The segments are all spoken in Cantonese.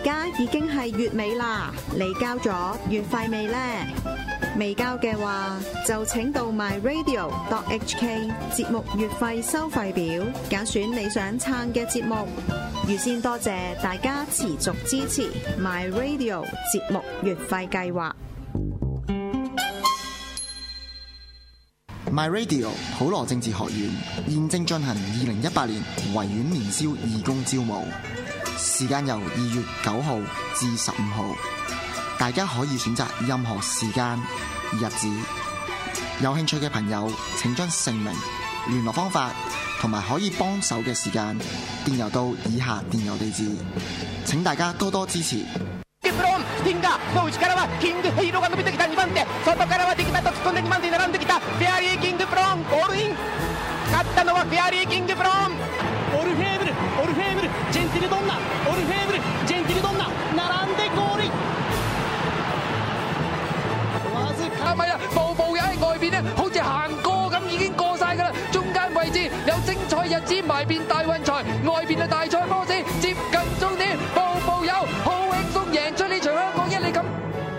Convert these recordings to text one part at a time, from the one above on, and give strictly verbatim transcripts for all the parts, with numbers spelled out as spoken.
家已經係月尾啦，你交咗月費未呢？未交嘅話，就請到 my radio dot h k 節目月費收費表，揀選你想撐嘅節目。預先多謝大家持續支持 my radio 節目月費計劃。 My Radio 普羅政治學院現正進行二零一八年維園年宵義工招募，時間由二月九號至十五號，大家可以選擇任何時間、日子。有興趣嘅朋友，請將姓名、聯絡方法同埋可以幫手嘅時間電郵到以下電郵地址，請大家多多支持。 ティンガの内からはキングヘイロが伸びてきたにばん手、外からはディキタと突っ込んでにばん手に並んできたフェアリーキングプロン、ゴールイン。勝ったのはフェアリーキングプロン。 オルフェーブル、オルフェーブル、ジェンティルドンナ、オルフェーブル、ジェンティルドンナ並んでゴールイン。 わずか咪啊，步步友喺外邊咧，好似行過咁已經過晒㗎啦。中間位置有精彩日子埋邊大運財，外邊嘅大賽波士接近終點，步步友好輕鬆贏出呢場香港一哩錦。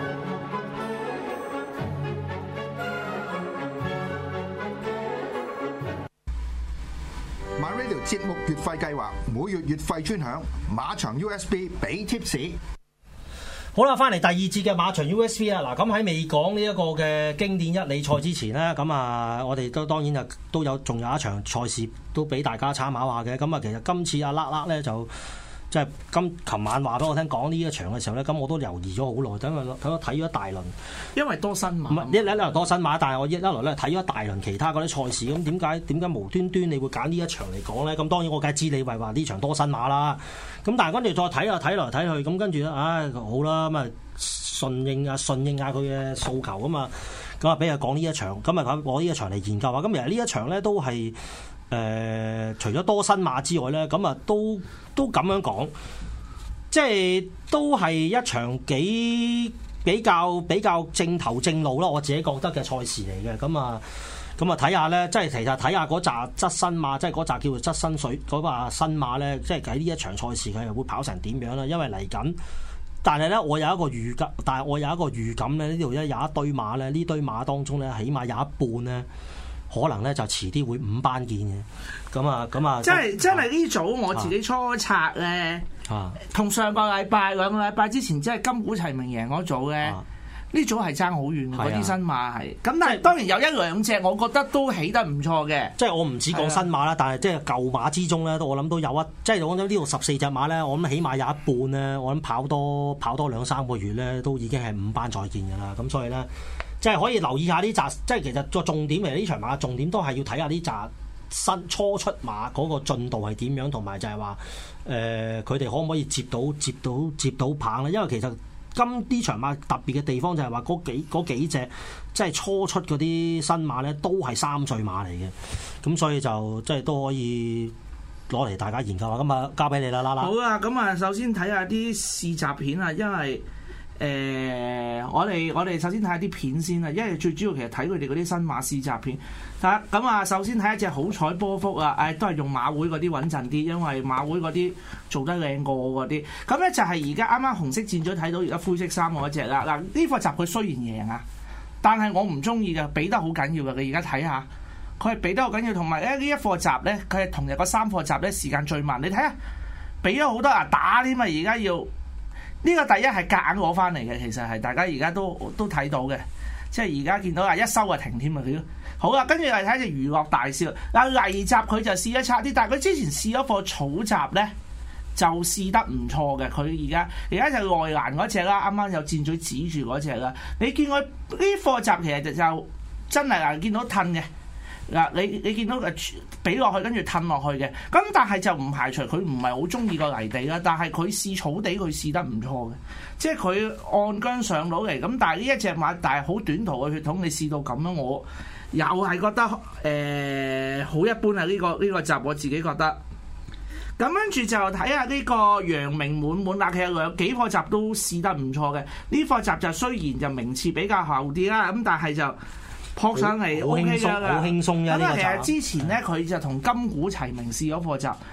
My Radio 節目月費計劃，每月月費專享馬場 U S B 俾 tips。 好啦，翻嚟第二節嘅馬場 U S B 啊！嗱，咁喺未講呢一個嘅經典一哩賽之前呢，咁啊，我哋都當然啊都有仲有一場賽事都俾大家參考下嘅。咁啊，其實今次阿叻叻咧就即係今琴晚話俾我聽講呢一場嘅時候咧，咁我都猶豫咗好耐，等我等我睇咗一大輪， 因為多新馬。 唔係一嚟嚟多新馬，但係我一嚟咧睇咗一大輪其他嗰啲賽事，咁點解點解無端端你會揀呢一場嚟講咧？咁當然我梗係知你為話呢場多新馬啦。咁但係跟住再睇下睇來睇去，咁跟住咧，唉好啦，咁啊順應啊順應下佢嘅訴求啊嘛，咁啊俾佢講呢一場，咁啊攞呢一場嚟研究下。咁其實呢一場咧都係誒、呃、除咗多新馬之外咧，咁啊都都咁樣講，即係都係一場幾比較比較正頭正路啦，我自己覺得嘅賽事嚟嘅。咁啊咁啊睇下咧，即係其實睇下嗰紮側新馬，即係嗰紮叫做側新水嗰紮新馬咧，即係喺呢一場賽事佢又會跑成點樣啦？因為嚟緊，但係咧我有一個預感，但係我有一個預感咧，呢度咧有一堆馬咧，呢堆馬當中咧，起碼有一半咧，可能咧就遲啲會五班見嘅。咁啊咁啊， 即係真係呢組我自己初測咧，同、啊、上個禮拜兩個禮拜之前，即係金股齊名贏嗰組咧。啊呢組係爭好遠嘅，嗰啲新馬係，咁但係當然有一兩隻，我覺得都起得唔錯嘅。即係我唔止講新馬啦，但係即係舊馬之中咧，我諗都有一，即係我諗呢度十四隻馬咧，我諗起碼有一半咧，我諗跑多跑多兩三個月咧，都已經係五班再見㗎啦。咁所以咧，即係可以留意下呢紮，即係其實個重點嚟呢場馬，重點都係要睇下呢紮新初出馬嗰個進度係點樣，同埋就係話誒佢哋可唔可以接到接到接到棒咧？因為其實今呢場馬特別嘅地方就係話嗰幾嗰幾隻即係初出嗰啲新馬咧，都係三歲馬嚟嘅，咁所以就即係都可以攞嚟大家研究下。咁啊，交俾你啦，啦啦。好啊，咁啊，首先睇下啲試集片啊，因為誒、呃，我哋我哋首先睇下啲片先啊，因為最主要其實睇佢哋嗰啲新馬試集片。睇咁啊，首先睇一隻好彩波幅啊，誒、哎、都係用馬會嗰啲穩陣啲，因為馬會嗰啲做得靚過嗰啲。咁咧就係而家啱啱紅色戰咗睇到而家灰色衫嗰隻啦。嗱，呢課集佢雖然贏啊，但係我唔中意嘅，比得好緊要嘅。你而家睇下，佢係比得好緊要，同埋咧呢一課集咧，佢係同日個三課集咧時間最慢。你睇下，比咗好多啊打添啊，而家要。呢個第一係夾硬攞翻嚟嘅，其實係大家而家都都睇到嘅，即係而家見到啊一收就停添啊佢都好啦，跟住嚟睇隻娛樂大笑嗱泥集佢就試一差啲，但係佢之前試咗課草集咧就試得唔錯嘅，佢而家而家就內欄嗰隻啦，啱啱有箭嘴指住嗰隻啦，你見佢呢課集其實就就真係嗱見到褪嘅。嗱，你你見到誒俾落去，跟住褪落去嘅，咁但係就唔排除佢唔係好中意個泥地啦，但係佢試草地佢試得唔錯嘅，即係佢按韁上到嚟，咁但係呢一隻馬，但係好短途嘅血統，你試到咁樣，我又係覺得誒好、呃、一般啊！呢、這個呢、這個集我自己覺得，咁跟住就睇下呢個陽明滿滿啦，其實兩幾課集都試得唔錯嘅，呢課集就雖然就名次比較後啲啦，咁但係就。撲上嚟 O K 㗎啦，好輕鬆㗎。咁啊，其實之前咧佢就同金股齊名試咗課集，都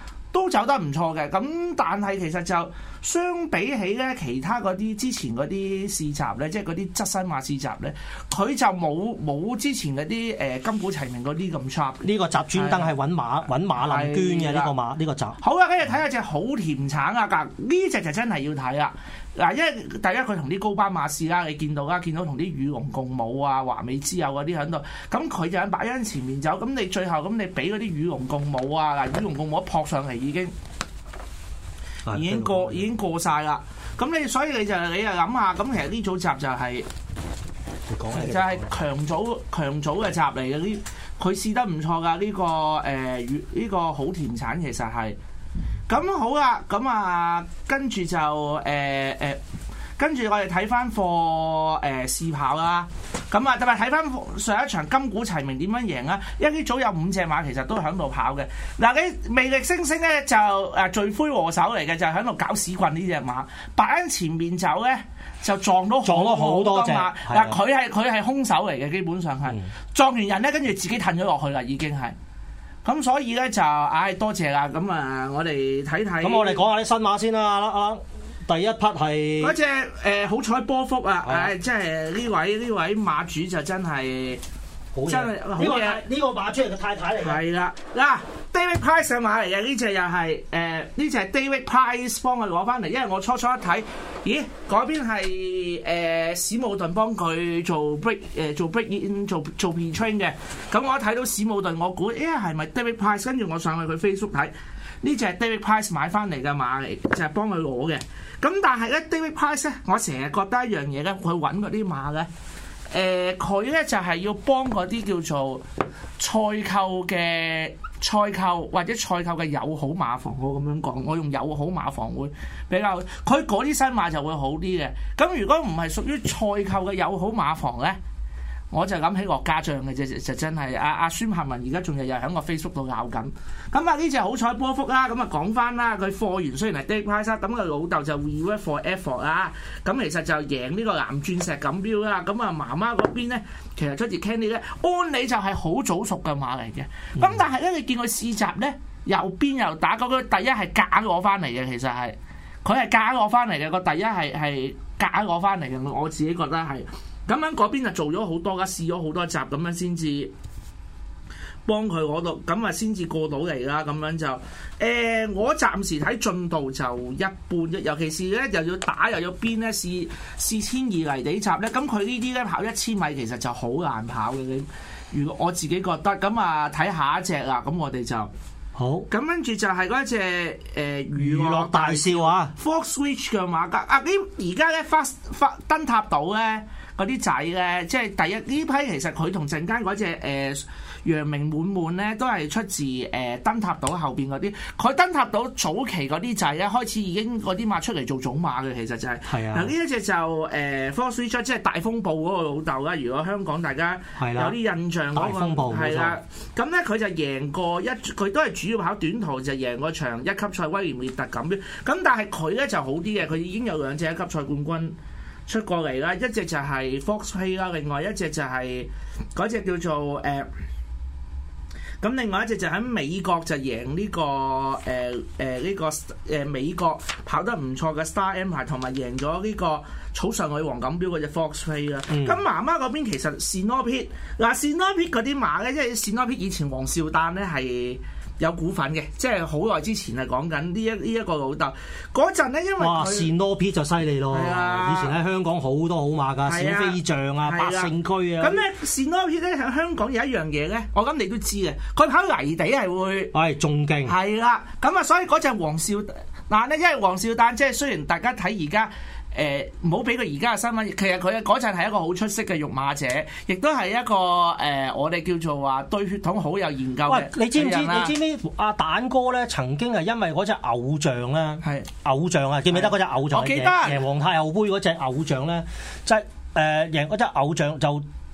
都走得唔錯嘅。咁但係其實就相比起咧其他嗰啲之前嗰啲試集咧，即係嗰啲側身馬試集咧，佢就冇冇之前嗰啲誒金股齊名嗰啲咁 sharp。呢個集專登係揾馬揾馬林捐嘅呢個馬呢個集。 好啊，跟住睇下隻好甜橙啊！嗱，呢隻就真係要睇啦。嗱，因為第一佢同啲高班馬試啦，你見到啦，見到同啲與龍共舞啊、華美之友嗰啲喺度，咁佢就喺擺喺前面走，咁你最後咁你俾嗰啲與龍共舞啊，嗱，與龍共舞一撲上嚟已經已經過已經過曬啦。咁你所以你就你就諗下，咁其實呢組集就係、是、就係強組強組嘅集嚟嘅，呢佢試得唔錯㗎。呢、這個誒呢、呃這個好甜橙其實係。咁好啦，咁啊，跟住就誒誒、呃呃，跟住我哋睇翻貨誒試跑啦。咁啊，特別睇翻上一場金股齊名點樣贏啊？因為呢組有五隻馬其實都喺度跑嘅。嗱，你魅力星星咧就誒罪魁禍首嚟嘅，就喺度搞屎棍呢隻馬，擺喺前面走咧就撞到撞到好多隻馬。 嗱，佢係佢係兇手嚟嘅，基本上係、嗯、撞完人咧，跟住自己褪咗落去啦，已經係。咁所以咧就，唉，多謝啦！咁啊，我哋睇睇。咁我哋講下啲新馬先啦，阿阿第一匹係嗰隻誒好彩波福啊！唉，即係呢位呢位馬主就真係好真係呢個呢個馬主人嘅太太嚟嘅。 係啦，嗱 ，David Price 嘅馬嚟嘅，呢隻又係誒呢隻係 David Price 幫佢攞翻嚟，因為我初初一睇，咦，嗰邊係誒史姆頓幫佢做 break 誒、呃、做 break in 做做 pre-train 嘅，咁我一睇到史姆頓，我估誒係咪 David Price？ 跟住我上去佢 Facebook 睇，呢隻係 David Price 買翻嚟嘅馬嚟，就係、是、幫佢攞嘅。咁但係咧 David Price 咧，我成日覺得一樣嘢咧，佢揾嗰啲馬咧。誒佢咧就係、是、要幫嗰啲叫做賽購嘅賽購或者賽購嘅友好馬房，我咁樣講，我用友好馬房會比較，佢嗰啲新馬就會好啲嘅。咁如果唔係屬於賽購嘅友好馬房咧，我就諗起樂家將嘅啫，就真係阿阿孫柏文而家仲日日喺個 Facebook 度拗緊。咁啊呢隻好彩波幅啦，咁啊講翻啦，佢貨源雖然係 David Price 啦，咁佢老豆就 Reward for Effort 啦，咁其實就贏呢個藍鑽石錦標啦。咁啊媽媽嗰邊咧，其實出自 Candy 咧，按理就係好早熟嘅馬嚟嘅。咁、嗯、但係咧，你見佢試集咧，右邊又打嗰個第一係假攞翻嚟嘅，其實係佢係假攞翻嚟嘅，個第一係係假攞翻嚟嘅，我自己覺得係。咁樣嗰邊就做咗好多噶，試咗好多集咁樣先至幫佢攞到，咁啊先至過到嚟啦。咁樣就誒、呃，我暫時睇進度就一般，尤其是咧又要打又要邊咧試試千二泥地集咧，咁佢呢啲咧跑一千米其實就好難跑嘅。你如果我自己覺得，咁啊睇下一隻啦，咁我哋就好。咁跟住就係嗰一隻誒、呃、娛樂大笑啊 Fox Switch 嘅馬格啊！呢而家咧發發燈塔島咧。嗰啲仔咧，即係第一呢批，其實佢同陣間嗰隻誒陽明滿滿咧，都係出自誒、呃、燈塔島後邊嗰啲。佢燈塔島早期嗰啲仔咧，開始已經嗰啲馬出嚟做種馬嘅，其實就係、是。係啊。嗱呢一隻就誒 Four Three Shot 即係大風暴嗰個老豆啦。如果香港大家有啲印象嗰、那個，係啦。咁咧佢就贏過一，佢都係主要跑短途，就贏過場一級賽威廉列特錦標。咁但係佢咧就好啲嘅，佢已經有兩隻一級賽冠軍出過嚟啦，一隻就係 Fox Pay 啦，另外一隻就係嗰隻叫做誒，咁、呃、另外一隻就喺美國就贏呢、這個誒誒呢個誒、呃、美國跑得唔錯嘅 Star Empire， 同埋贏咗呢個草上女王錦標嗰隻 Fox Pay 啦。咁、嗯、媽媽嗰邊其實 Sinopit 嗱 Sinopit 嗰啲馬咧，即係 Sinopit 以前黃少丹咧係有股份嘅，即係好耐之前係講緊呢一呢一個老豆嗰陣咧，因為哇，Sinopit就犀利咯， 啊、 以前喺香港好多好馬㗎，小飛象啊、百勝區啊。 咁咧 Sinopit 咧喺香港有一樣嘢咧，我諗你都知嘅，佢跑泥地係會係仲勁。係啦，咁啊，所以嗰隻黃少嗱咧，因為黃少丹即係雖然大家睇而家。誒唔好俾佢而家嘅新聞，其實佢嗰陣係一個好出色嘅育馬者，亦都係一個誒、呃、我哋叫做話對血統好有研究嘅。喂， 你知唔知？你知唔知阿蛋哥咧曾經係因為嗰隻偶像咧，係偶像啊，記唔記得嗰隻偶像？ 我記得贏皇太后杯嗰隻偶像咧，就係誒贏嗰隻偶像就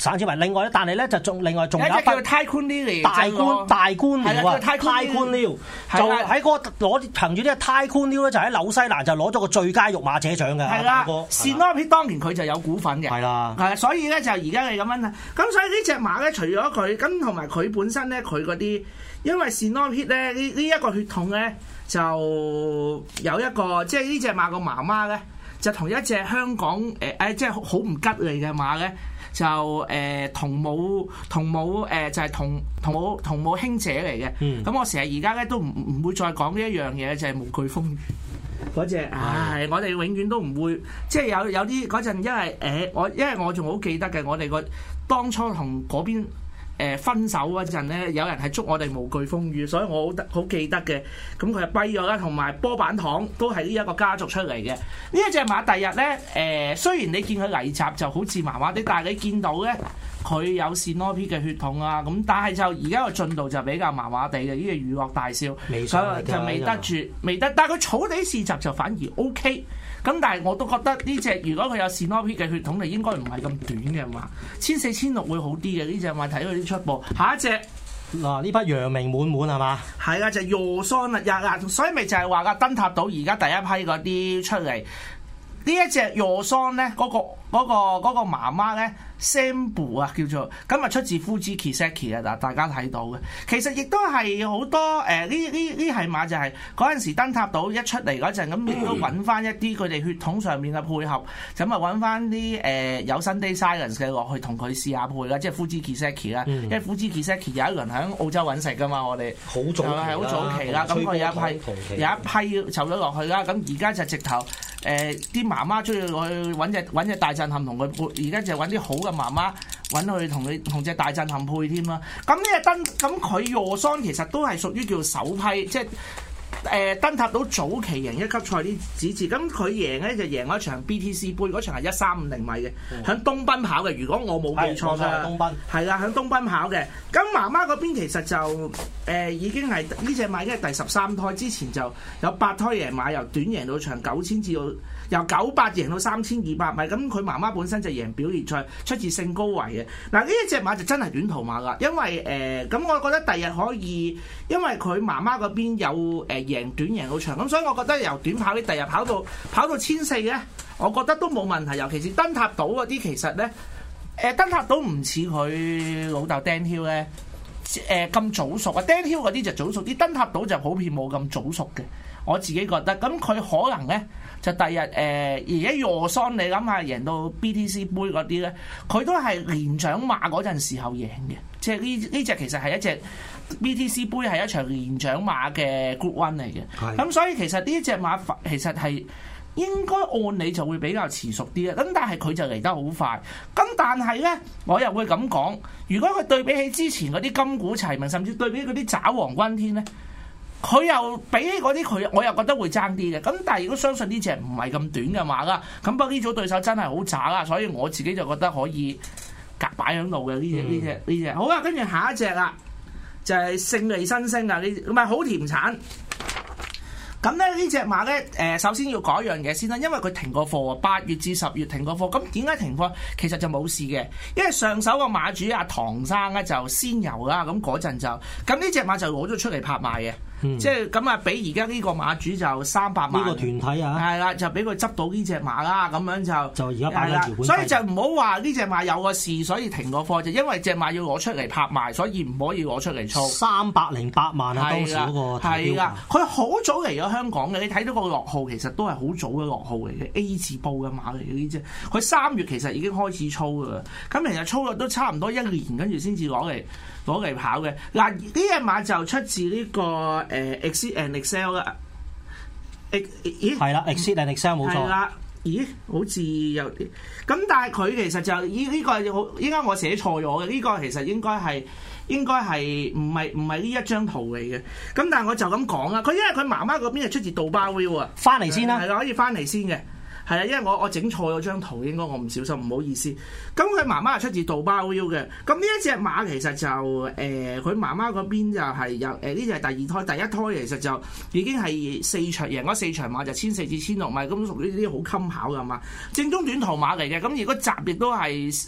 省錢埋。另外咧，但係咧就仲另外仲有一筆叫 Tycoon Lily 大官大官僚啊 ，Tycoon Lily 就喺嗰個攞憑住呢個 Tycoon Lily 咧，就喺紐西蘭就攞咗個最佳育馬者獎嘅。 係啦 Sinopy 當年佢就有股份嘅。係啦， 係所以咧就而家係咁樣啦。咁所以呢隻馬咧，除咗佢咁同埋佢本身咧，佢嗰啲因為 Sinopy 咧呢呢一個血統咧。就有一個即係呢隻馬個媽媽咧，就同一隻香港誒誒、呃，即係好唔吉利嘅馬咧，就誒、呃、同母同母誒、呃、就係、是、同同母同母兄姐嚟嘅。咁、嗯、我成日而家咧都唔唔會再講呢一樣嘢，就係、是、無懼風雨嗰隻。唉，我哋永遠都唔會即係有有啲嗰陣，因為誒、呃、我因為我仲好記得嘅，我哋個當初同嗰邊。誒分手嗰陣咧，有人係祝我哋無懼風雨，所以我好得好記得嘅。咁佢就跛咗啦，同埋波板糖都係呢一個家族出嚟嘅。呢一隻馬第日咧，誒、呃、雖然你見佢泥雜就好似麻麻啲，但係你見到咧佢有 Sinopy 嘅血統啊，咁但係就而家個進度就比較麻麻地嘅。呢個娛樂大少，所以就未得住，未得。但係佢草地試集就反而 OK。咁但係我都覺得呢隻如果佢有 Sinopy 嘅血統，就應該唔係咁短嘅嘛，千四千六會好啲嘅呢隻馬，睇佢啲出步。下一隻嗱呢匹陽明滿滿係嘛？ 係啊，就 Yosan 啊，所以咪就係話個燈塔島而家第一批嗰啲出嚟。呢一隻 Yosan 咧，嗰、那個嗰、那個嗰、那個媽媽咧 Sambu 啊叫做，今日出自 Fuji Kiseki 啊，嗱大家睇到嘅，其實亦都係好多誒呢呢呢係馬就係嗰陣時燈塔島一出嚟嗰陣，咁亦都揾翻一啲佢哋血統上面嘅配合，咁啊揾翻啲誒有 Sunday Silence 嘅落去同佢試下配啦，即係 Fuji Kiseki 啦，因為 Fuji Kiseki 有一輪喺澳洲揾食噶嘛，我哋好早係好早期啦，咁佢有一批有一批就咗落去啦，咁而家就直頭誒啲。媽媽中意去揾隻揾隻大震撼同佢配，而家就揾啲好嘅媽媽揾去同佢同隻大震撼配添啦。咁呢隻燈咁佢 Yosan 其實都係屬於叫首批，即係誒燈塔島早期贏一級賽啲子嗣。咁佢贏咧就贏咗一場 B T C 杯，嗰場係一三五零米嘅，喺、嗯、東奔跑嘅。如果我冇記錯嘅，東奔係啦，喺東奔跑嘅。咁媽媽嗰邊其實就誒、呃、已經係呢隻馬已經係第十三胎，之前就有八胎贏馬，由短贏到長九千至到。由九百贏到三千二百米，咁佢媽媽本身就贏表列賽，出自聖高維嘅。嗱呢一隻馬就真係短途馬㗎，因為誒咁、呃、我覺得第日可以，因為佢媽媽嗰邊有誒、呃、贏短贏到長，咁所以我覺得由短跑啲第日跑到跑到千四咧，我覺得都冇問題。尤其是燈塔島嗰啲，其實咧誒燈塔島唔似佢老豆 Dan Hill 咧誒咁早熟啊 Dan Hill 嗰啲就早熟啲，燈塔島就普遍冇咁早熟嘅。我自己覺得，咁佢可能咧就第日誒而家 Yosan 你諗下贏到 B T C 杯嗰啲咧，佢都係年長馬嗰陣時候贏嘅，即係呢呢隻其實係一隻 B T C 杯係一場年長馬嘅 Group One 嚟嘅，咁所以其實呢一隻馬其實係應該按理就會比較遲熟啲嘅，咁但係佢就嚟得好快，咁但係咧我又會咁講，如果佢對比起之前嗰啲金鼓齊鳴，甚至對比嗰啲爪王軍天咧。佢又比起嗰啲佢，我又覺得會爭啲嘅。咁但係如果相信呢隻唔係咁短嘅馬啦，咁不過呢組對手真係好渣啦，所以我自己就覺得可以夾擺喺度嘅呢隻呢隻呢隻。好啦，跟住下一隻啦，就係、是、勝利新星啊！呢唔係好甜橙。咁咧呢隻馬咧，誒首先要講一樣嘢先啦，因為佢停過貨，八月至十月停過貨。咁點解停貨？其實就冇事嘅，因為上手個馬主阿唐生咧就先遊啦，咁嗰陣就咁呢隻馬就攞咗出嚟拍賣嘅。嗯、即係咁啊！俾而家呢個馬主就三百萬呢個團體啊，係啦，就俾佢執到呢隻馬啦，咁樣就就而家擺緊條款， 所以就唔好話呢隻馬有個事，所以停個貨，就因為隻馬要攞出嚟拍賣，所以唔可以攞出嚟操。三百零八萬啊！當時嗰個係啦，佢好早嚟咗香港嘅，你睇到個落號其實都係好早嘅落號嚟嘅 A 字報嘅馬嚟嘅呢隻，佢三月其實已經開始操㗎啦，咁其實操咗都差唔多一年，跟住先至攞嚟。攞嚟跑嘅嗱，呢隻馬就出自呢、這個誒、呃、Exceed and Excel 啦，誒咦係啦 Exceed and Excel 冇錯，係啦， 咦好似有啲咁，但係佢其實就呢呢、這個好，應該我寫錯咗嘅，呢、這個其實應該係應該係唔係唔係呢一張圖嚟嘅，咁但係我就咁講啦，佢因為佢媽媽嗰邊係出自杜巴 View 啊， 翻嚟先啦， 係啦，可以翻嚟先嘅。係啊，因為我我整錯咗張圖，應該我唔小心，唔好意思。咁佢媽媽係出自杜巴 View 嘅。咁呢一隻馬其實就誒，佢、呃、媽媽嗰邊就係有誒呢隻係第二胎，第一胎其實就已經係四場贏咗四場馬，就千四至千六米，咁屬於呢啲好襟考嘅馬，正宗短途馬嚟嘅。咁如果集亦都係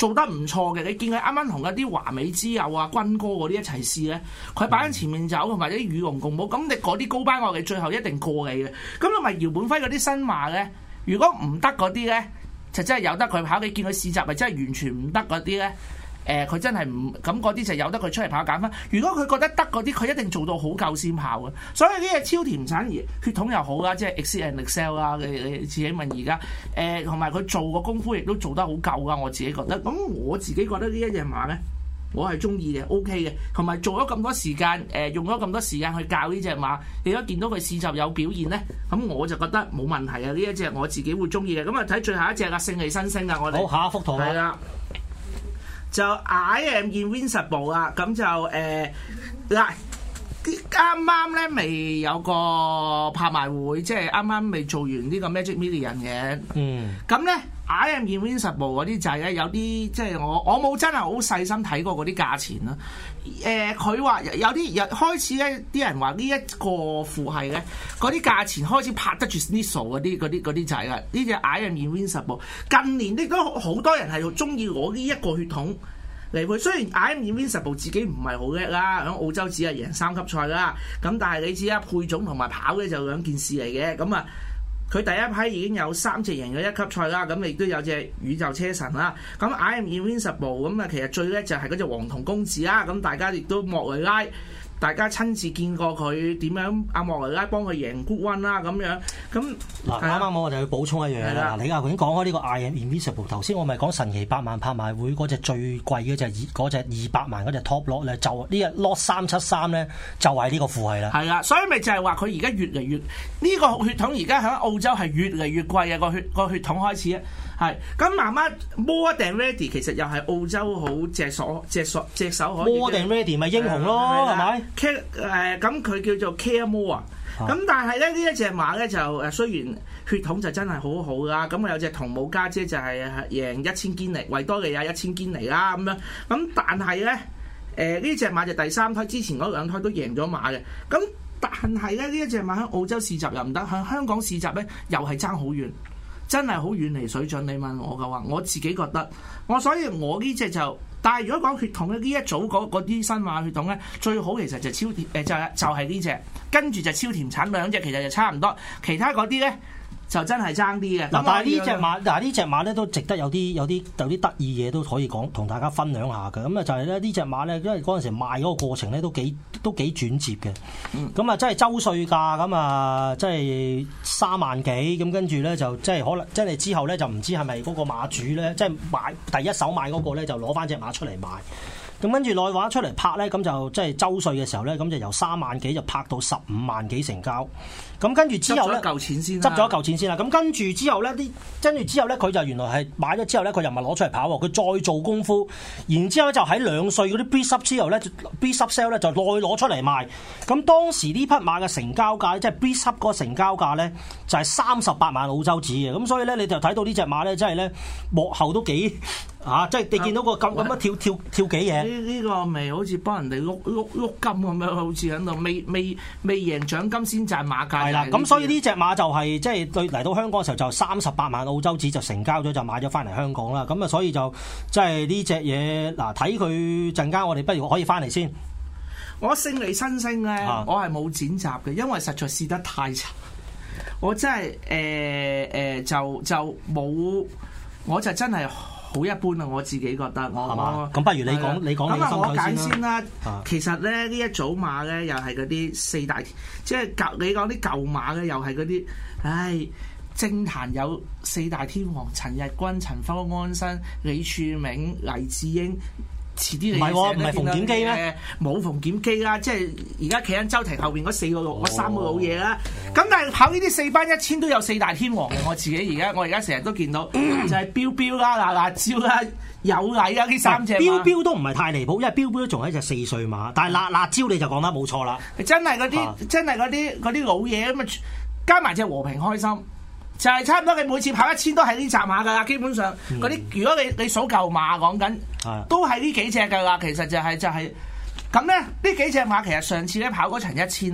做得唔錯嘅。你見佢啱啱同嗰啲華美之友啊、軍哥嗰啲一齊試咧，佢擺喺前面走，同埋啲與龍共舞，咁你嗰啲高班樂嘅最後一定過你嘅。咁同埋姚本輝嗰啲新馬咧，如果唔得嗰啲咧，就真係由得佢跑。你見佢試習咪真係完全唔得嗰啲咧？誒，佢、呃、真係唔咁嗰啲就由得佢出嚟跑減分。如果佢覺得得嗰啲，佢一定做到好夠先跑嘅。所以呢隻超甜產兒血統又好啦，即係 Exceed and Excel 啦。你你自己問而家誒，同埋佢做個功夫亦都做得好夠噶。我自己覺得，咁我自己覺得呢一隻馬咧，我係中意嘅 ，OK 嘅。同埋做咗咁多時間，誒、呃、用咗咁多時間去教呢隻馬，你而家見到佢試習有表現咧，咁我就覺得冇問題啊！呢一隻我自己會中意嘅。咁啊睇最後一隻啊，勝利新星啊，我哋好下一幅圖係啦。就 I am invincible 啊，咁就誒嗱，啱啱咧未有個拍賣會，即係啱啱未做完呢個 Magic Million 嘅。嗯。咁咧 I am invincible 嗰啲仔咧，有啲即係我我冇真係好細心睇過嗰啲價錢啦。誒、呃，佢話有啲有開始咧，啲人話呢一個父系咧，嗰啲價錢開始拍得住 Snizzle 嗰啲嗰啲嗰啲仔啦。呢隻 I am invincible 近年亦都好多人係中意我呢一個血統嚟配。雖然 I am invincible 自己唔係好叻啦，喺澳洲只係贏三級賽啦。咁但係你知啦，配種同埋跑咧就兩件事嚟嘅。咁啊，佢第一批已經有三隻贏咗一級賽啦，咁亦都有隻宇宙車神啦。咁 I am invincible 咁啊，其實最叻就係嗰隻黃銅公子啦。咁大家亦都莫雷拉，大家親自見過佢點樣，阿莫雷拉幫佢贏 Good One 啦咁樣。咁嗱，啱啱我就要補充一樣嘢啦。你頭先講開呢個 I am invincible， 頭先我咪講神奇百萬拍賣會嗰隻最貴嗰隻嗰隻二百萬嗰隻 top lot 咧，就呢隻 lot 三七三咧，就係呢個父系啦。係啊，所以咪就係話佢而家越嚟越呢、呢個血統而家喺澳洲係越嚟越貴嘅個血個血統開始啊。係咁，慢慢 More than ready 其實又係澳洲好隻手隻手隻手可以 More than ready 咪英雄咯，係咪？ 誒咁佢叫做 Care More 啊，咁但係咧呢一隻馬咧就誒雖然血統就真係好好啦，咁啊有隻同母家姐就係贏一千堅尼維多利亞一千堅尼啦咁樣，咁但係咧誒呢隻馬就第三胎，之前嗰兩胎都贏咗馬嘅，咁但係咧呢一隻馬喺澳洲試習又唔得，喺香港試習咧又係爭好遠。真係好遠離水準，你問我嘅話，我自己覺得，我所以我呢隻就，但係如果講血統咧，呢一組嗰啲新馬血統咧，最好其實就超甜，誒就係就係呢隻，跟住就超甜產兩隻其實就差唔多，其他嗰啲咧就真係爭啲嘅。嗱， 但係呢隻馬，嗱呢隻馬咧都值得有啲有啲有啲得意嘢都可以講同大家分享下嘅。咁啊就係咧呢隻馬咧，因為嗰陣時賣嗰個過程咧都幾都幾轉折嘅。咁啊、嗯、真係周歲價，咁啊即係三萬幾，咁跟住咧就即係可能即係之後咧就唔知係咪嗰個馬主咧，即係買第一手買嗰個咧就攞翻隻馬出嚟賣。咁跟住內話出嚟拍咧，咁就即係周歲嘅時候咧，咁就由三萬幾就拍到十五萬幾成交。咁跟住之後咧， 執咗一嚿錢先， 執咗一嚿錢先啦。咁跟住之後咧，啲跟住之後咧，佢就原來係買咗之後咧，佢又唔係攞出嚟跑喎，佢再做功夫，然之後咧就喺兩歲嗰啲 breed sub 之後咧 breed sub sale 咧就再攞出嚟賣。咁當時呢匹馬嘅成交價即係 breed sub 嗰個成交價咧，就係三十八萬澳洲紙嘅。咁所以咧，你就睇到呢隻馬咧，真係咧幕後都幾啊！即係你見到個咁咁樣跳跳跳幾嘢。 呢呢個咪好似幫人哋碌碌碌金咁樣，好似喺度未未未贏獎金先賺馬價。 係啦，咁所以呢隻馬就係即係對嚟到香港嘅時候就三十八萬澳洲紙就成交咗，就買咗翻嚟香港啦。咁啊，所以就即係呢隻嘢嗱，睇佢陣間，我哋不如可以翻嚟先。 我勝利新星咧，啊、我係冇剪輯嘅，因為實在試得太差。我真係誒誒就就冇，我就真係。好一般啊！我自己覺得，我咁不如你講，你講你嘅心水先啦。咁啊，我揀先啦。 其實咧，呢一組馬咧，又係嗰啲四大，即係舊你講啲舊馬咧，又係嗰啲，唉，政壇有四大天王：陳日君、陳方安生、李柱銘、黎智英。遲啲你唔係喎，唔係馮檢基咩？冇馮檢基啦，即係而家企喺周庭後邊嗰四個嗰、哦、三個老嘢啦。咁、哦、但係跑呢啲四班一千都有四大天王嘅。我自己而家我而家成日都見到，嗯、就係標標啦、辣辣椒啦、有禮啦，呢三隻。標標都唔係太離譜，因為標標都仲係一隻四歲馬，但係辣辣椒你就講得冇錯啦。真係嗰啲，啊、真係嗰啲嗰啲老嘢咁啊，加埋隻和平開心。就係差唔多，你每次跑一千都係呢紮馬噶啦，基本上嗰啲、嗯、如果你你數舊馬講緊，都係呢幾隻噶啦。其實就係、是、就係咁咧，呢幾隻馬其實上次咧跑嗰場一千咧，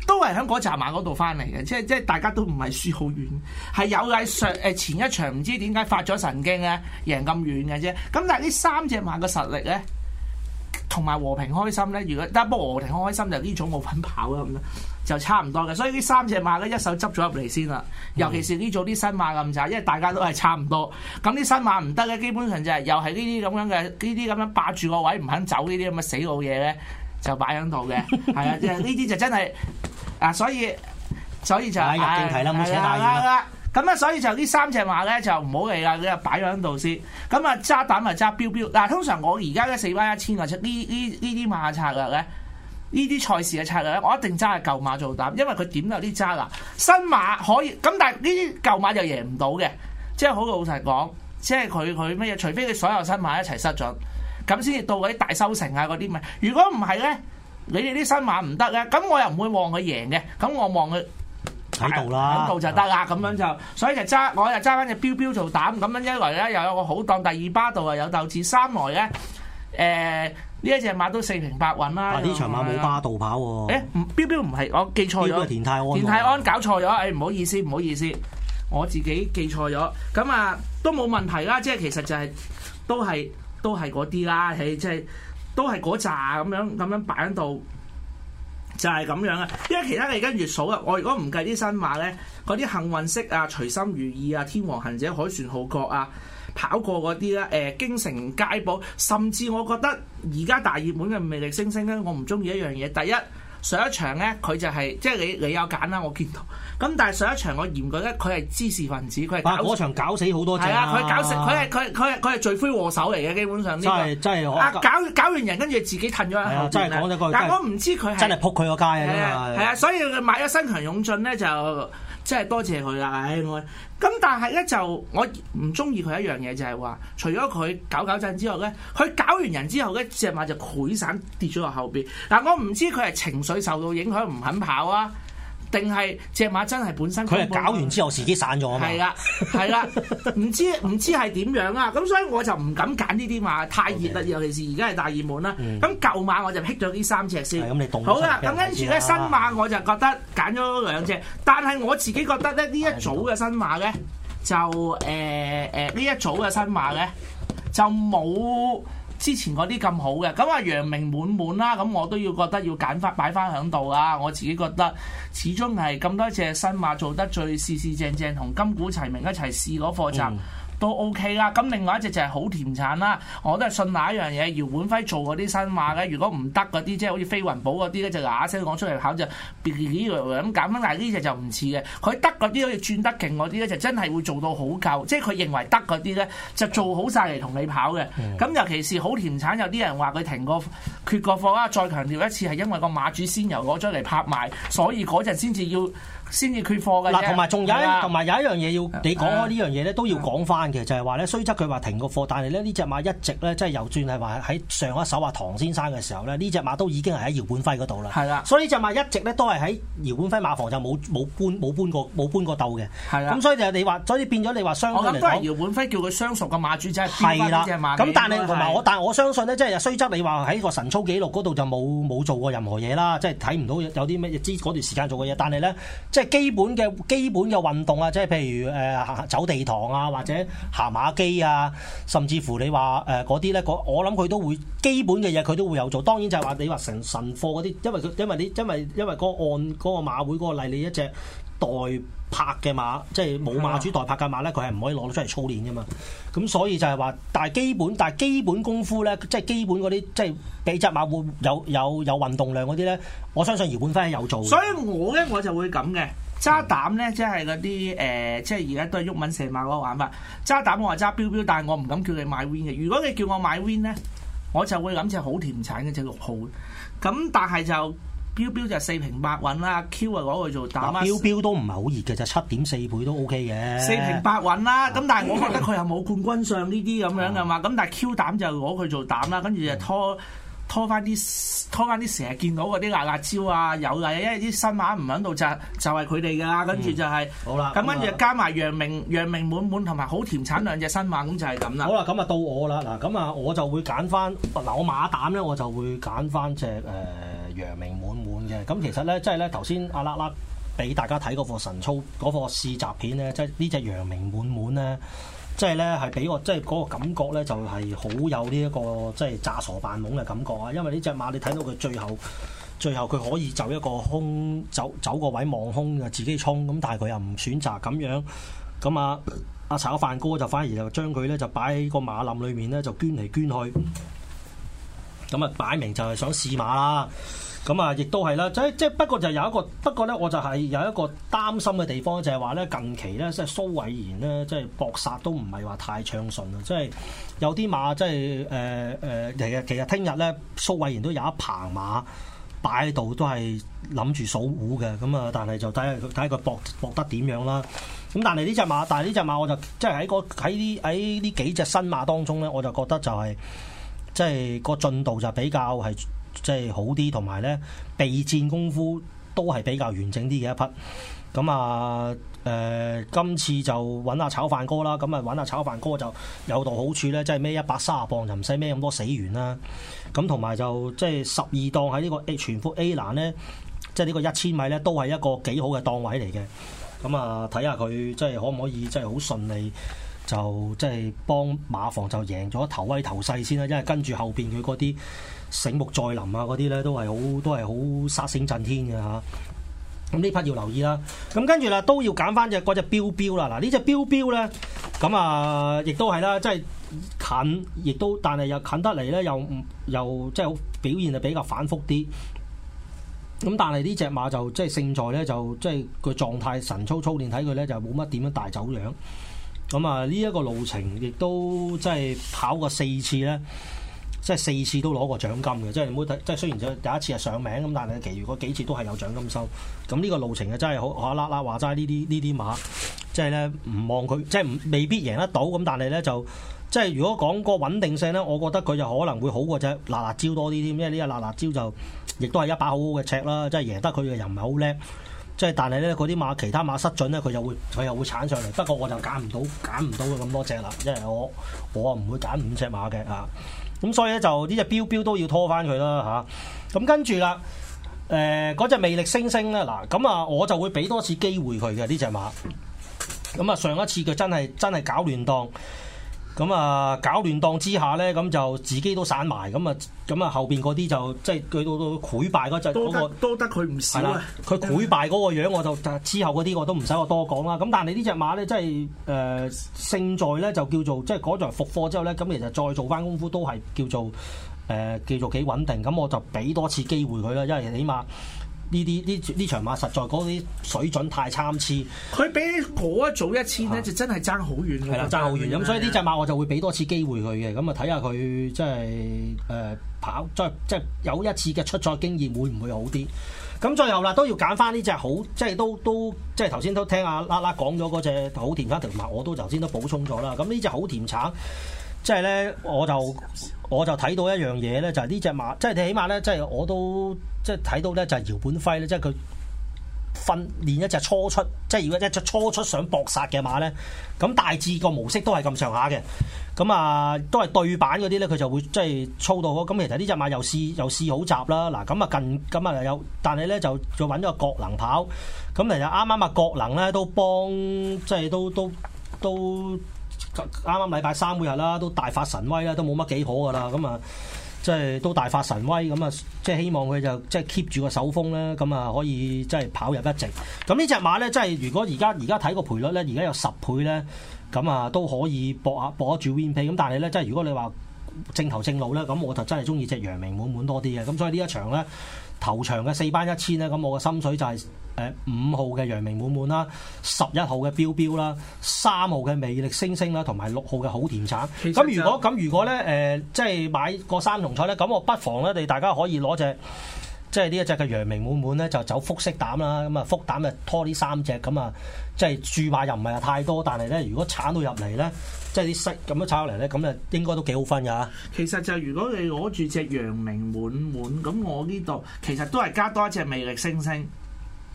都係喺嗰扎馬嗰度翻嚟嘅，即係即係大家都唔係輸好遠，係有喺上誒前一場唔知點解發咗神經咧，贏咁遠嘅啫。咁但係呢三隻馬嘅實力咧，同埋和平開心咧，如果但不過和平開心就呢種冇份跑啦，咁樣就差唔多嘅。所以呢三隻馬咧一手執咗入嚟先啦，尤其是呢組啲新馬咁渣，因為大家都係差唔多。咁啲新馬唔得嘅，基本上就係又係呢啲咁樣嘅，呢啲咁樣霸住個位唔肯走呢啲咁嘅死老嘢咧，就擺喺度嘅。係啊，即係呢啲就真係啊，所以所以就入正題啦，唔好扯大遠啦。 咁啊，所以就呢三隻馬咧就唔好理啦，你就擺喺度先。咁啊，揸膽啊揸標標。嗱，通常我而家嘅四班一千啊，呢呢呢啲馬策略咧，呢啲賽事嘅策略咧，我一定揸係舊馬做膽，因為佢點都有啲揸啦。新馬可以，咁但係呢啲舊馬就贏唔到嘅，即係好老實講，即係佢佢乜嘢？除非你所有新馬一齊失準，咁先至到嗰啲大收成啊嗰啲咪。如果唔係咧，你哋啲新馬唔得咧，咁我又唔會望佢贏嘅，咁我望佢。 喺度啦， 喺度就得啦，咁樣就，所以就揸，我就揸翻隻標標做膽，咁樣一來咧又有個好檔，第二巴度啊有鬥志，三來咧，誒、呃、呢一隻馬都四平八穩啦。 呢場馬冇巴度跑喎、啊。 誒、欸，標標唔係，我記錯咗。 田泰安。 田泰安搞錯咗，誒、欸、唔好意思，唔好意思，我自己記錯咗。咁啊都冇問題啦，即係其實就係、是、都係都係嗰啲啦，係即係都係嗰扎咁樣咁樣擺喺度。就係咁樣啊，因為其他你跟住數啊，我如果唔計啲新馬咧，嗰啲幸運色啊、隨心如意啊、天皇行者、凱旋號角啊，跑過嗰啲咧，誒、呃、京城街寶，甚至我覺得而家大熱門嘅魅力星星咧，我唔中意一樣嘢。第一上一場咧，佢就係、是、即係你你有揀啦，我見到。咁但係上一場我嫌佢咧，佢係滋事分子，佢係搞嗰場搞死好多隻。 係啊，佢搞死，佢係佢佢係佢係罪魁禍首嚟嘅，基本上呢、這個。真係真係啊！搞搞完人，跟住自己褪咗喺後邊。真係講得過。但係我唔知佢係真係撲佢個街啊！係啊，所以佢買咗新強勇進咧，就真係多謝佢啦。唉，我咁但係咧就我唔中意佢一樣嘢，就係話除咗佢搞搞震之後咧，佢搞完人之後咧，隻馬就潰散跌咗落後邊。嗱，我唔知佢係情緒受到影響唔肯跑啊。定係隻馬真係本身佢係搞完之後自己散咗啊嘛，係啦係啦，唔知唔知係點樣啊？咁所以我就唔敢揀呢啲馬，太熱啦， Okay. 尤其是而家係大熱門啦。咁、嗯、舊馬我就剔咗呢三隻先。咁你凍好啦，咁跟住咧新馬我就覺得揀咗兩隻，但係我自己覺得咧呢一組嘅新馬咧就誒誒呢一組嘅新馬咧就冇之前嗰啲咁好嘅，咁啊陽明滿滿啦，咁我都要覺得要揀翻擺翻喺度啦。我自己覺得始終係咁多隻新馬做得最試試正正，同金股齊名一齊試嗰課集。嗯都 OK 啦，咁另外一隻就係好甜橙啦，我都係信那一樣嘢，姚本輝做嗰啲新馬嘅，如果唔得嗰啲，即係好似飛雲寶嗰啲咧，就嗱嗱聲講出嚟跑就嗶嗶咁減翻，但係呢隻就唔似嘅，佢得嗰啲好似轉得勁嗰啲咧，就真係會做到好夠，即係佢認為得嗰啲咧，就做好晒嚟同你跑嘅。咁、嗯、尤其是好甜橙，有啲人話佢停過缺過貨啦，再強調一次係因為個馬主先由攞咗嚟拍賣，所以嗰陣先至要。先至缺貨嘅啫。嗱，同埋仲有一同埋有一樣嘢要你講開呢樣嘢咧，都要講翻嘅，就係話咧，雖則佢話停個貨，但係咧呢隻馬一直咧，即係又轉係話喺上一手話唐先生嘅時候咧，呢隻馬都已經係喺姚本輝嗰度啦。係啦，所以呢隻馬一直咧都係喺姚本輝馬房就冇冇搬冇搬過冇搬過竇嘅。係啦，咁所以就你話，所以變咗你話相對嚟講，我諗都係姚本輝叫佢相熟嘅馬主仔係編翻呢隻馬。咁但係同埋我，但係我相信咧，即係雖則你話喺個神操記錄嗰度就冇冇做過任何嘢啦，即係睇唔到有啲咩知嗰段時間做過嘢，但係咧即係基本嘅。基本嘅運動啊，即係譬如誒、呃、走地堂啊，或者行馬機啊，甚至乎你話誒嗰啲咧，我諗佢都會基本嘅嘢佢都會有做。當然就係話你話神神貨嗰啲，因為佢因為你因為因為嗰個按嗰、嗰個馬會嗰個例，你一隻代拍嘅馬，即係冇馬主代拍嘅馬咧，佢係唔可以攞到出嚟操練噶嘛。咁所以就係話，但係基本但係基本功夫咧，即係基本嗰啲，即係俾隻馬會有有有運動量嗰啲咧，我相信姚本輝係有做。所以我咧我就會咁嘅。揸膽咧，即係嗰啲誒，即係而家都係鬱文射馬嗰個玩法。揸膽我話揸標標，但係我唔敢叫你買 win 嘅。如果你叫我買 win 咧，我就會諗隻好甜橙嘅隻六號。咁但係就標標就四平八穩啦 ，Q 啊攞去做膽啊。標標都唔係好熱嘅，就七點四倍都 OK 嘅。四平八穩啦，咁但係我覺得佢又冇冠軍相呢啲咁樣噶嘛。咁但係 Q 膽就攞佢做膽啦，跟住就拖。拖翻啲拖翻啲成日見到嗰啲辣辣椒啊有嘅，因為啲新馬唔喺度就就係佢哋㗎啦，跟住就係、是嗯、好啦，咁跟住加埋陽明陽明滿滿同埋好甜橙兩隻新馬，咁就係咁啦。好啦，咁啊到我啦，嗱咁啊我就會揀翻嗱我馬膽咧，我就會揀翻隻誒陽明滿滿嘅。咁其實咧，即係咧頭先阿啦啦俾大家睇嗰課神操嗰課試習片咧，即係呢隻陽明滿滿咧，即係咧係俾我即係嗰個感覺咧，就係好有呢一個即係詐傻扮懵嘅感覺啊！因為呢隻馬你睇到佢最後最後佢可以走一個空走走個位望空嘅自己衝，咁但係佢又唔選擇咁樣，咁啊阿炒飯哥就反而就將佢咧就擺喺個馬林裏面咧就捐嚟捐去，咁啊擺明就係想試馬啦。咁啊，亦都係啦，即係即係不過就有一個，不過咧我就係有一個擔心嘅地方，就係話咧近期咧即係蘇偉賢咧，即係搏殺都唔係話太暢順啊！即係有啲馬即係誒誒，其實其實聽日咧蘇偉賢都有一棚馬擺喺度，都係諗住數糊嘅，咁啊，但係就睇下佢睇下佢搏搏得點樣啦。咁但係呢隻馬，但係呢隻馬我就即係喺個喺呢喺呢幾隻新馬當中咧，我就覺得就係、是、即係個進度就比較係。即係好啲，同埋咧備戰功夫都係比較完整啲嘅一匹。咁啊誒、呃，今次就揾下炒飯哥啦。咁啊揾下炒飯哥就有道好處咧，即係孭一百三十磅就唔使孭咁多死緣啦。咁同埋就即係十二檔喺呢個 A 全幅 A 欄咧，即係呢個一千米咧都係一個幾好嘅檔位嚟嘅。咁啊睇下佢即係可唔可以即係好順利。就即係幫馬房就贏咗頭威頭勢先啦，因為跟住後邊佢嗰啲醒目再臨啊嗰啲咧都係好都係好殺聲震天嘅嚇。咁呢匹要留意啦。咁跟住啦都要揀翻隻嗰隻標標啦。嗱呢隻標標咧，咁啊亦都係啦，即係近，亦都但係又近得嚟咧，又唔又即係表現係比較反覆啲。咁但係呢隻馬就即係勝在咧，就即係個狀態神操操練睇佢咧就冇乜點樣大走樣。咁啊，呢一個路程亦都即係跑過四次咧，即係四次都攞過獎金嘅。即係唔好睇，即係雖然就第一次係上名咁，但係其餘嗰幾次都係有獎金收。咁呢個路程啊，真係好嚇啦啦話齋呢啲呢啲馬，即係咧唔望佢，即係唔未必贏得到。咁但係咧就即係如果講個穩定性咧，我覺得佢就可能會好過隻辣辣椒多啲添。因為呢隻辣辣椒就亦都係一把好好嘅尺啦，即係贏得佢嘅又唔係好叻。即係但係咧，嗰啲馬其他馬失準咧，佢又會佢又會鏟上嚟。不過我就揀唔到揀唔到佢咁多隻啦，因為我我唔會揀五隻馬嘅啊。咁所以咧就呢隻標標都要拖翻佢啦嚇。咁、啊、跟住啦，誒嗰隻魅力星星咧嗱，咁啊我就會俾多次機會佢嘅呢隻馬。咁啊上一次佢真係真係搞亂檔。咁啊，搞亂檔之下咧，咁就自己都散埋，咁啊，咁啊後邊嗰啲就即係佢到到潰敗嗰陣，嗰個都得佢唔少啊！ 佢潰敗嗰個樣，我就之後嗰啲我都唔使我多講啦。咁但係呢隻馬咧，即係誒勝在咧就叫做即係嗰場復課之後咧，咁其實再做翻功夫都係叫做誒、呃、叫做幾穩定。咁我就俾多次機會佢啦，因為起碼。呢啲呢呢場馬實在嗰啲水準太參差， 佢比嗰一組一千咧就真係爭好遠嘅， 係啦爭好遠咁，所以呢隻馬我就會俾多次機會佢嘅，咁啊睇下佢即係誒跑即係即係有一次嘅出賽經驗會唔會好啲？咁最後啦都要揀翻呢隻好，即係都都即係頭先都聽阿啦啦講咗嗰隻好甜橙同埋我都頭先都補充咗啦。咁呢隻好甜橙。即係咧，我就我就睇到一樣嘢咧，就係呢隻馬，即係你起碼咧，即係我都即係睇到咧，就係姚本輝咧，即係佢訓練一隻初出，即係如果一隻初出想搏殺嘅馬咧，咁大致個模式都係咁上下嘅，咁啊都係對板嗰啲咧，佢就會即係操到好。咁其實呢隻馬又試又試好雜啦，嗱咁啊近咁啊有，但係咧就就揾咗個國能跑，咁其實啱啱啊國能咧都幫，即係都都都。都啱啱禮拜三嗰日啦，都大發神威啦，都冇乜幾可噶啦，咁啊，即係都大發神威，咁啊，即係希望佢就即係 keep 住個手風咧，咁啊可以即係跑入一席。咁呢隻馬咧，即係如果而家而家睇個賠率咧，而家有十倍咧，咁啊都可以搏下搏得住 win pay。咁但係咧，即係如果你話正頭正路咧，咁我就真係中意隻陽明滿滿多啲嘅。咁所以呢一場咧，頭場嘅四班一千咧，咁我嘅心水就係、是。誒五號嘅陽明滿滿啦，十一號嘅標標啦，三號嘅魅力星星啦，同埋六號嘅好甜橙。咁如果咁如果咧誒、呃，即係買個三重彩咧，咁我不妨咧，你大家可以攞隻即係呢一隻嘅陽明滿滿咧，就走複式膽啦。咁啊複膽就拖呢三隻，咁啊即係注碼又唔係話太多，但係咧如果鏟到入嚟咧，即係啲色咁樣炒落嚟咧，咁啊應該都幾好分㗎。 其實就如果你攞住隻陽明滿滿，咁我呢度其實都係加多一隻魅力星星。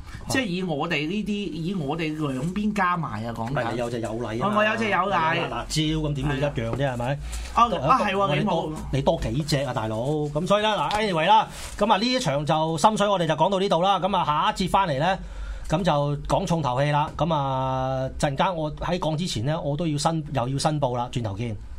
即係以我哋呢啲，以我哋兩邊加埋啊講緊。 你有隻有禮啊！ 我有隻有禮。 辣椒咁點會一樣啫？係咪？ 啊啊係喎，你冇你多幾隻啊，大佬。咁所以咧嗱 ，anyway 啦，咁啊呢一場就心水，我哋就講到呢度啦。咁啊下一節翻嚟咧，咁就講重頭戲啦。咁啊陣間我喺講之前咧，我都要申又要申報啦。轉頭見。